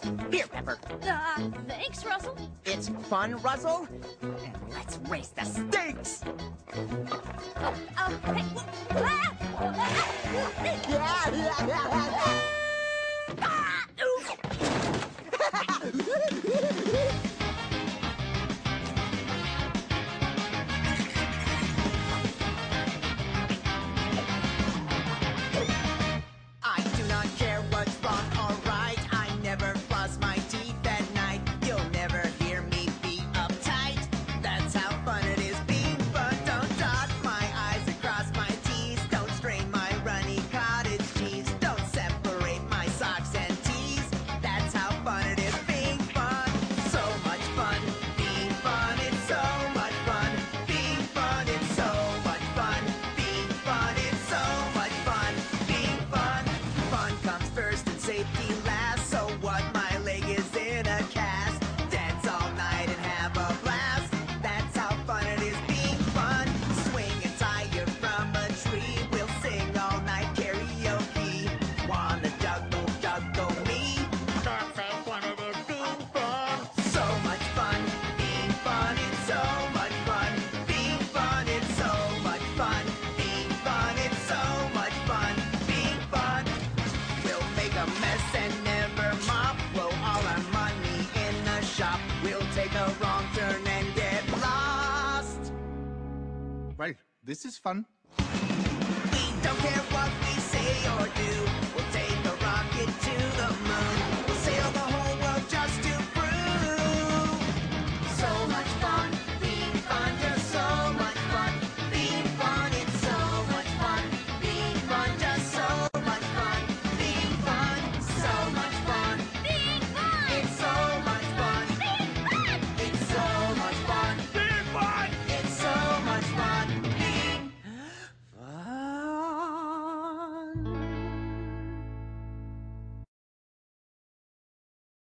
Here, Pepper. Thanks, Russell. It's fun, Russell. And let's raise the stakes. Hey, I do not care what's wrong or right. I never floss my teeth at night. You'll never hear me be uptight. That's how fun it is being fun. Don't dot my I's and cross my T's. Don't strain my runny cottage cheese. Don't separate my socks and tees. That's how fun it is being fun. So much fun being fun. It's so much fun being fun. It's so much fun being fun. It's so much fun being fun. Fun comes first and safety last. So what? My leg is in a cast. Dance all night and have a blast. That's how fun it is being fun. Swing and tie you from a tree. We'll sing all night karaoke. Wanna juggle me? That's how fun it is being fun. So much fun being fun. It's so much fun being fun. It's so much fun being fun. It's so much fun being fun. We'll make a mess and never mop. Blow all our money in the shop. We'll take a wrong turn and get lost. Right, this is fun. We don't care what we say or do. We'll take a rocket to